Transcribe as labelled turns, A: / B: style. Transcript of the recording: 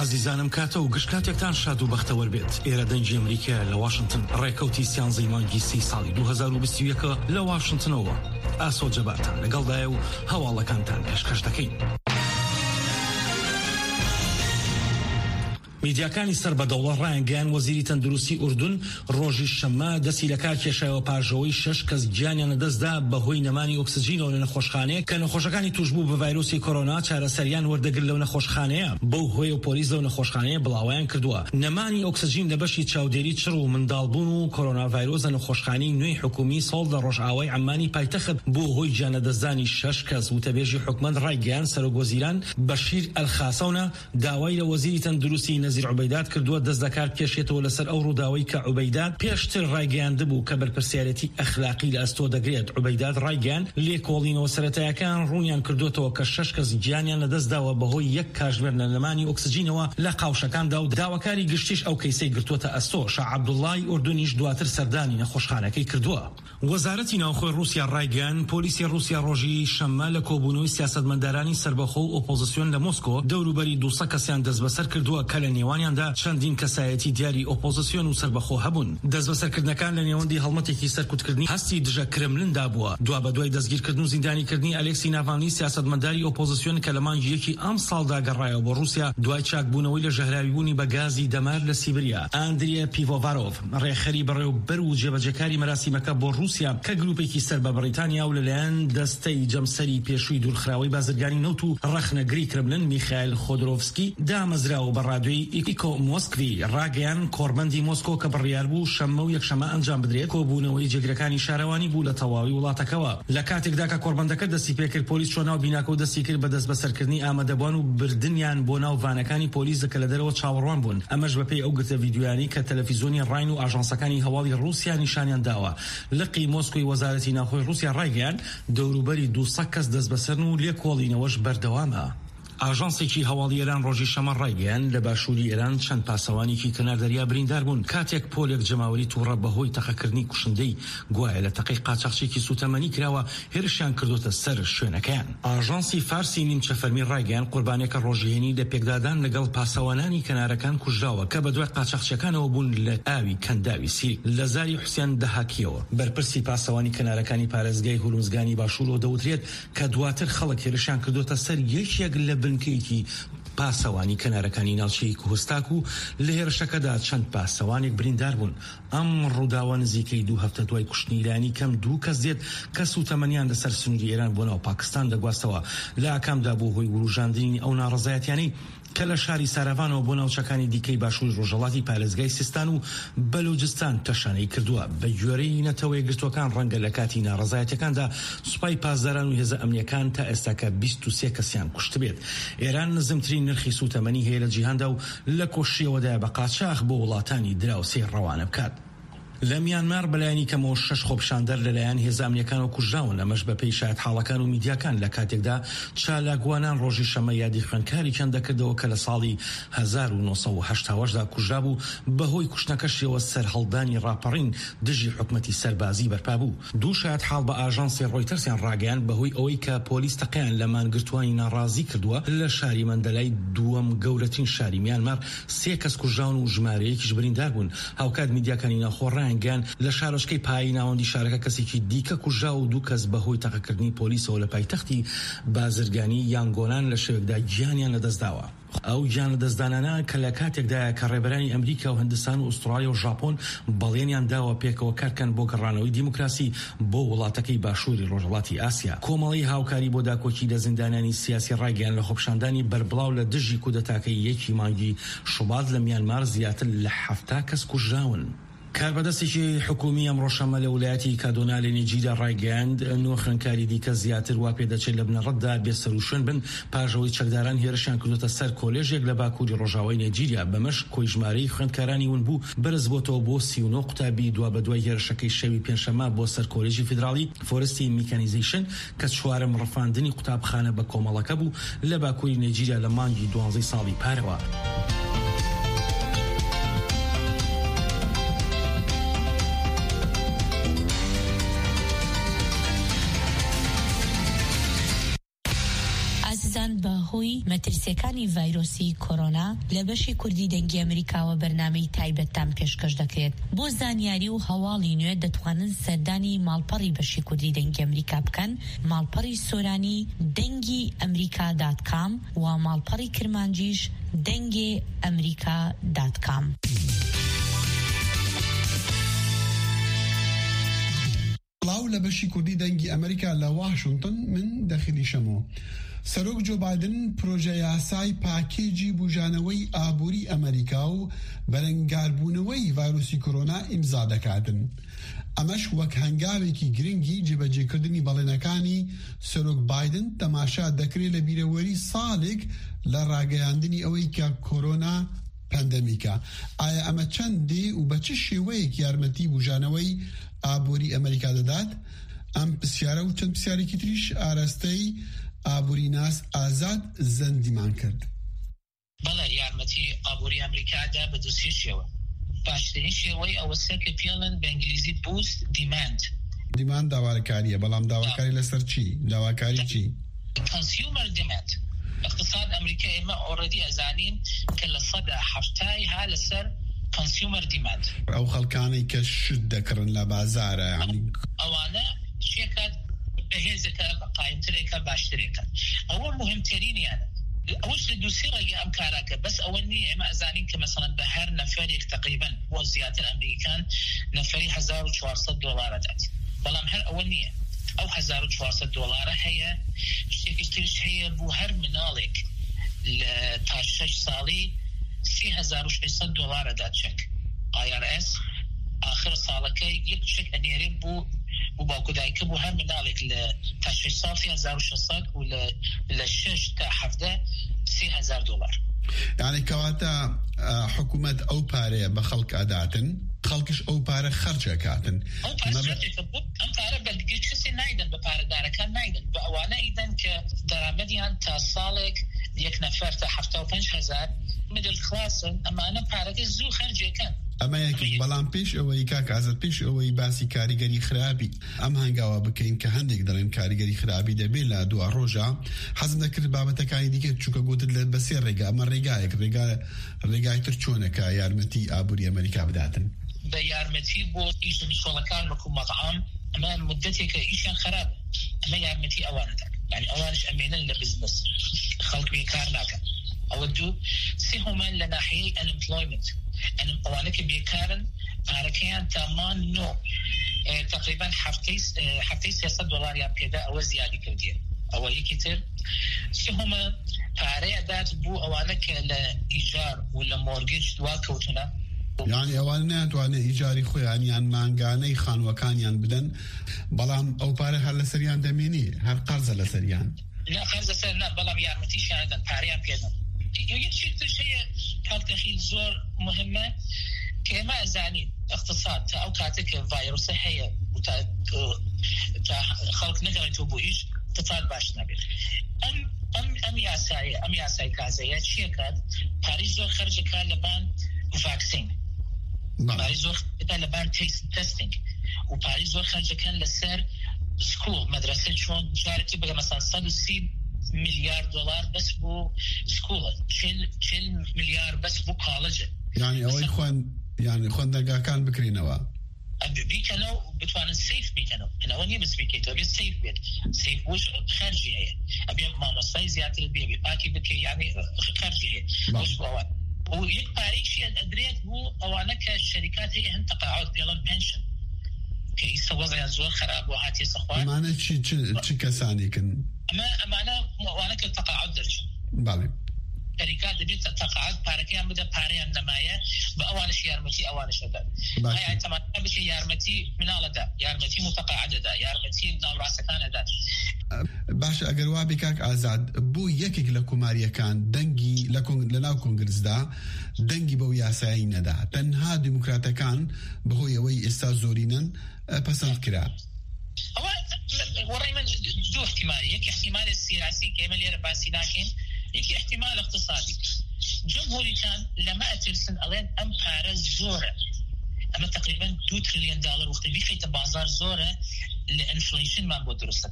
A: ئازیزانم کاتە و گشتکاتێکتان شاد و بەختەوەر بێت. ئێرە دەنگی ئەمریکا لە واشنگتن ڕێکەوتی سیانزەی مانگی 30 ساڵی 2021 لە واشنگتنەوە ئاسۆ جەبارتان لەگەڵدایە و هەواڵەکانتان پێشکەش دەکەین. میدیاکانی سەر بەدەوڵە ڕایانگەیان وەزیری تەندروستی ئوردون ڕۆژی شەممە دەستی لە کار کێشایەوە پاژەوەی 6 کەس گیانیان لەدەستدا بەهۆی نەمانی ئۆکسجینەوە لە نەخۆشخانەیە کە نەخۆشەکانی توشبوو بە ڤایرۆسی کۆرۆنا چارەسەریان وەردەگر لەو نەخۆشخانەیە. بەو هۆی و پۆلیس لەو نەخۆشخانەیە بڵاویان کردووە. نەمانی ئۆکسجین لە بەشی چاودێری چڕ و منداڵبوون و کۆرۆنا ڤایرۆس لە نەخۆشخانەی نوێی حکومی ساڵ لە ڕۆژئاوای عەمانی پایتەخت بۆ هۆی گیانەدەستدانی 6 کەس وتەبێژی حکومەت ڕایگەیان سەرۆکوەزیران بەشیر ئەلخاسەونە داوای لە وەزیری تەندروستی نەزیر عوبەیدات کردووە دەست دەکات کێشێتەوە لەسەر ئەو ڕووداوەی کە عوبەیدات پێشتر ڕایگەیاندبوو کە بەرپرسیارەتی ئەخلاقی لە ئەستۆ دەگرێت. عوبەیدات ڕایگەیاند لێکۆڵینەوە سەرەتاییەکان ڕوونیان کردوتەوە کە 6 کەس گیانیان لەدەستداوە بەهۆی یەک کاژمێر نەمانی ئۆکسجینەوە لە قاوشەکاندا و داواکاری گشتیش ئەو کەیسەی گرتووەتە ئەستۆ. شاع عەبدوڵڵای ئوردونیش دواتر سەردانی نەخۆشخانەکەی کردووە. وەزارەتی ناوخۆی رووسیا ڕایگەیاند پۆلیسی رووسیا ڕۆژی شەممە لە کۆبوونەوەی سیاسەتمەندارانی سەربەخۆ و ئۆپۆزیسیۆن لە مۆسکۆ دەوروبەری 200 کەسیان دەست بەسەر کردووە کە لە نێوانیاندا چەندین کەسایەتی دیاری ئۆپۆزیسیۆن و سەربەخۆ هەبوون. دەست بەسەرکردنەکان لە نێوەندی هەڵمەتێکی سەرکوتکردنی هەستی دژە کرملندا بووە. دوا بەدوای دەستگیرکردن و زیندانیکردنی ئەلێکسی ناڤالنی سیاسەتمەنداری ئۆپۆزیسیۆن کە لە مانگی یەکی ئەم ساڵدا گەڕایەوە بۆ رووسیا دوای چاکبوونەوەی لە ژەهراویبوونی بە گازی دەمار لە سیبریا. ئاندرێ پیڤۆڤارۆڤ ڕێخەری بەڕێوەبەر و جێبەجێکاری مەراسیمەکە بۆ رووسیا کە گروپێکی سەر بە بەریتانیا و لەلایەن دەستەی جەمسەری پێشووی دوورخراوەی بازرگانی نەوت و ڕەخنەگری کرملن میخائیل خۆدرۆڤسکی دامەزراوە بە ڕادیۆی ئیکۆ مۆسکڤی ڕاگەیان کۆڕبەندی مۆسکۆ کە بڕیار بوو شەممە و یەکشەمە ئەنجام بدرێت کۆبوونەوەی جێگرەکانی شارەوانی بوو لە تەواوی وڵاتەکەوە. لە کاتێکدا کە کۆڕبەندەکە دەستی پێکرد پۆلیس چۆن ناو بیناکە و دەستی کرد بە دەست بەسەرکردنی ئامادەبوان و بردنیان بۆ ناو ڤانەکانی پۆلیس کە لە دەرەوە چاوەڕوان بوون. ئەمەش بەپێی ئەو گرتە ڤیدیۆیانی کە تەلەڤیزۆنی ڕاین و ئاژانسەکانی هەواڵی رووسیا نیشانیان داوە. لقی مۆسکۆی وەزارەتی ناوخۆی رووسیا ڕایگەیاند دەوروبەری 200 کەس دەست بەسەرن و لێکۆڵینەوەش بەردەوامە. ئاژانسێکی هەواڵی ئێران ڕۆژی شەمە ڕایگەیاند لە باشووری ئێران چەند پاسەوانێکی کەناردەریا بریندار بوون کاتێک پۆلێک جەماوەری تووڕە بەهۆی تەقەکردنی کوشندەی گوایە لە تەقەی قاچاقچێکی سوتەمەنی کراوە هێرشیان کردوتە سەر شوێنەکەیان. ئاژانسی فارسی نیمچە فەرمی ڕایگەیاند قوربانێکە ڕۆژهێنی لە پێکدادان لەگەڵ پاسەوانانی کەنارەکان کوژراوە کە بەدوای قاچاقچیەکانەوە بوون لە ئاوی کەنداوی سیری. لە زاری حوسێن دەهاکیەوە بەرپرسی پاسەوانی کەنارەکانی پارێزگای هورمزگانی باشوورەوە دەوترێت کە دواتر خەڵک هێرشیان کردوتە سەر یەکێک لە بنکەیەکی پاسەوانی کەنارەکانی ناوچەی کوهستاک و لە هێرشەکەدا چەند پاسەوانێک بریندار بوون. ئەم ڕووداوە نزیکەی 2 هەفتە دوای کوشتنی ایرانی کەم 2 کەس دێت کە سوتەمەنیان لەسەر سنووری ئێران بۆ ناو پاکستان دەگواستەوە. لە ئاکامدا بۆ هۆی وروژاندنی ئەو ناڕەزایەتیانەی کە لە شاری سارەڤانەوە بۆ ناوچەکانی دیکەی باشووری ڕۆژهەڵاتی پارێزگای سیستان و بەلوجستان تەشانەی کردووە. بە گوێرەی نەتەوەی گرتوەکان ڕەنگە لە کاتی ناڕەزایەتەکاندا سوپای پاسداران و هێزە ئەمنیەکان تا ئێستاکە 23 کەسیان کوشت بێت. ئێران نزمترین نرخی سوتەمەنی هەیە لە جیهاندا و لە کۆشیەوەدا بە قاچاق بۆ وڵاتانی دراوسێ ڕەوانە بکات. لە میانمار بەلایانی کەمەوە 6 خۆپشاندەر لەلایەن هێزانیەکانەوە کوژراون. ئەمەش بەپێی شایەت حاڵەکان و میدیاکان لە کاتێکدا چالاکوانان ڕۆژی شەمە یادی خوێندکاری چەند دەکردەوە کە لە ساڵی 1980دا کوژرا بوو بەهۆی کوشتنەکەشیەوە سەر هەڵدانی ڕاپەڕین دژی حکومەتی سەربازی بەرپا بوو. دوو شایەت حاڵ بە ئاژانسی ڕۆیتەرسیان ڕاگەیاند بەهۆی ئەوەی کە پۆلیس تەقەیان لە مانگرتوانی ناڕازی کردووە لە شاری مەندەلای دووەم گەورەترین شاری میانمار 3 کەس کوژراون و ژمارەیەکیش بریندار بوون. هاوکات میدیاکانی ناوخۆ گیان لە شارۆچکەی پایی ناوەندی شارەکە کەسێکی دیکە کوژرا و 2 کەس بەهۆی تەقەکردنی پۆلیسەوە لە پایتەختی بازرگانی یانگۆنان لە شەوێکدا گیانیان لەدەستداوە. ئەو گیان لەدەستدانانە کە لە کاتێکدایە کە ڕێبەرانی ئەمریکا و هەندستان و ئوسترالیا و ژاپۆن بەڵێنیان داوە پێکەوە کارکەن بۆ گەڕانەوەی دیموکراسی بۆ وڵاتەکەی باشووری ڕۆژهەڵاتی ئاسیا. کۆمەڵی هاوکاری بۆ داکۆکی لە زیندانانی سیاسی ڕایگەیاند لە خۆپشاندانی بەربڵاو لە دژی کودەتاکەی 1 مانگی شوبات لە میانمار زیاتر لە 70 کەس کوژراون. کاربەدەستێکی حکومی ئەمڕۆ شەمە لە ویلایەتی کادونا لە نیجیریا ڕایگەیاند 9 خوێندکاری دیکە زیاتر وا پێدەچێت لە بنەڕەتدا بێسەروشوێن بن پاژەوەی چەکداران هێرشیان کردوتە سەر کۆلێژێک لە باکووری ڕۆژاوای نیجیریا. بەمەش کۆی ژمارەی خوێندکارانی ون بوو بەرز بۆتەوە بۆ 39 قوتابی دوا بەدوای هێرشەکەی شەوی پێنجشەمە بۆ سەر کۆلێژی فیدراڵی فۆرستی میکانیزیشن کە چوارەم ڕەفاندنی قوتابخانە بە کۆمەڵەکە بوو لە باکووری نیجیریا لە مانگی 12 ساڵی پارەوە.
B: سزان بەهۆی مەترسیەکانی ڤایرۆسی کۆرۆنا لە بەشی کوردی دەنگی ئەمریکاوە بەرنامەی تایبەتتان پێشکەش دەکرێت. بۆ زانیاری و هەواڵی نوێ دەتوانن سەردانی ماڵپەڕی بەشی کوردی دەنگی ئەمریکا بکەن، ماڵپەڕی سۆرانی دەنگی ئەمریکا.com و ماڵپەڕی کرمانجیش دەنگی ئەمریکا.com.
C: بڵاو لە بەشی کوردی دەنگی ئەمریکا لە واشنگتن من دەخلی شەمەوە. سەرۆک جۆ بایدن پرۆژە یاسای پاکێجی بوژانەوەی ئابووری ئەمریکا و بەرەنگاربوونەوەی ڤایرۆسی کۆرۆنا ئیمزا دەکاتن. ئەمەش وەک هەنگاوێکی گرنگی جێبەجێکردنی بەڵێنەکانی سەرۆک بایدن تەماشا دەکرێت لە بیرەوەری ساڵێک لە ڕاگەیاندنی ئەوەی کە کۆرۆنا پەندەمیکە. ئایا ئەمە چەندێ و بە چ شێوەیەک یارمەتی بوژانەوەی ئابووری ئەمریکا دەدات؟ ئەم پرسیارە و چەند پرسیارێکی تریش ئاراستەی ئابووری ناس ئازاد زەندیمان کرد.
D: بەڵێ یارمەتی ئابووری ئەمریکادا بە دووسێ شێوە. باشترین شێوەی ئەوەسە کە پێڵن بە ئینگلیزی بوست دیماند
C: داواکاریە، بەڵام داواکاری لەسەر چی؟ داواکاری چی؟
D: کۆنسیومەر دیماند. اقتصاد ئەمریکا ئێمە ئۆڕەدی ئەزانین کە لە سەدا هەفتای ها لەسەر کۆنسیومەر دیماند.
C: ئەو خەڵکانەی کە شت دەکڕن لە بازارە
D: ئەوانە شێکات بەهێزەکە قایمترێکە باشترێکە. ئەوە مهمترینیانە. ئەوش لە دووسێ ڕێگە ئەم کاراکە، بەس ئەوە نیە ئێمە ئەزانین کە مەسەڵەن بە هەر نەفەرێک تقریبەن بۆ زیاتر ئەمریکان نەفەری $1400 دات. بەڵام هەر ئەوە نییە. ئەو $1400 هەیە، شتێکی ترش هەیە بۆ هەر مناڵێک لە تا 6 ساڵی $3600 دات چەک. IRS آخر ساڵەکەی یەک چەک ئەنێرێت بۆ باوکودایکە بۆ هەر مناڵێک لە تا 6 ساڵ $1600 و لە 6 تا 17 $3000.
C: یعنی کەواتە حکوومەت ئەو پارەیە بە خەڵک ئەداتن، خەڵکش ئەو پارە خەرجەکاتن.
D: ئەم پارە بەلگەی کەسێ نایدن، بە پارەدارەکان نایدن، بە ئەوانە ئیدەن کە دەرامەدیان تا ساڵێک یەک نەفەر تا 75,000 میدل کلاسن. ئەمانە پارەکە زوو خەرجەکەن.
C: ئەمە یەکێک. بەڵام پێش ئەوەی کاکازت پێش ئەوەی باسی کاریگەری خراپی ئەم هەنگاوە بکەین کە هەندێک دەڵێن کاریگەری خراپی دەبێت لە دو ڕۆژە حەزم دەکرد بابەتەکانی دیکە چووکە گوتت لە بەسێ ڕێگا. ئەمە ڕێگای تر چۆنەکە یارمەتی ئابووری ئەمریکا بداتن؟
D: بە یارمەتی بۆ ئیش نیشۆڵەکان وەکو مەطعام ئەمە مدەتێکە ئیشیان خراپ، ئەمە یارمەتی ئەوانەدا. یعنی ئەوانش ئەمێنن لە بزنس، خەڵک بێکار ناکەن. ئەوە دوو. سێهۆمان لە ناحیەی ئەنئمپلۆیمنت، ئەوانە کە بێکارن پارەکەیان تامان نۆ تقریبا هەفتەی $300 پێدا، ئەوە زیادی کردیە. ئەوە یەکی تر. سێهۆمە پارەیە دات بۆ ئەوانە کە لە ئیجار و لە مۆرگێج دوا کەوتونە،
C: یعنی ئەوان ناتوانێت ئیجاری خۆیان مانگانەی خانوەکانیان بدەن، بەڵام ئەو پارە هەر لەسەریان دەمێنی، هەر قەرزە لەسەریان.
D: لا قەرزە سەر نا، بەڵام یارمەتیشیان دەن، پارەیان پێدەن. یەکێک ترش هەیە کاڵتەخیل زۆر مهمە کە ئێمە ئەزانین اقتصاد تا ئەو کاتێک کە ڤایرۆسە هەیە و تا خەڵک نەگەڕێتەوە بۆ ئیش اقتصاد باش نەبێت. ئەم یاسای کازەیە چیەکات؟ پارەی زۆر خەرجەکە لەبان ڤاکسین، پارەی زۆر لەبان تەستینگ، و پارەی زۆر خەرجەکەن لەسەر سکوڵ مەدرسە، چۆن جارێکی بگە مەسەڵەن $130 میلیارد بەس بۆ سکوڵە، 40 میلیارد بەس بۆ کاڵەجە.
C: یعنی ئەوەی خوێندەگاکان بکرینەوە،
D: بیکەنەوە بتوانن سیف بیکەنەوە. ئەوە نیە بس بیکەیتەوە، بێت سیف بێت. سیف بۆش خەرجی هەیە، ئەبێ مامۆستای زیاتر بێ پاکی بکەی، یعنی خەرجی هەیە. بۆش بۆەوە و یەک پارەیشی ئەدرێت بۆ ئەوانە کە شەریکات هەیە هەن تەقاعد پێڵەن پێنشن، کە ئیستا وەزیان زۆر خراپ بۆ هاتیە سەخوار.
C: ئەمانە چ کەسانێکن؟
D: ئەمانە ئەوانە کە تەقاعد دەرچن.
C: باڵێ
D: شەریکات دەبێت تەقاعد پارەکەیان بدە، پارەیان نەمایە، بە ئەوانش یارمەتی ئەوانش دەدات. ئایا تەماشا بکە یارمەتی مناڵەدا، یارمەتی متەقاعدەدا، یارمەتی ناوڕاستەکانەدا.
C: باشە، ئەگەر وابێ کاک ئازاد بۆ یەکێک لە کۆماریەکان دەنگی لە ناو کۆنگرسدا دەنگی بەو یاسایی نەدا، تەنها دیموکراتەکان بەهۆی ئەوەی ئێستا زۆرینن پەسەند کرا.
D: ئەوە وەڕای من دوو احتیمالی، یەک احتیمالی سیاسی کە ئێمە لێرە باسی ناکەین، یەکی احتیمال اقتصادی. جمهوریکان لەمە ئەترسن ئەڵێن ئەم پارە زۆرە، ئەمە تقریبا $2 تریلیۆن وەختی بیخەیتە بازار زۆرە لە ئینفلیشنمان بۆ دروستەکە.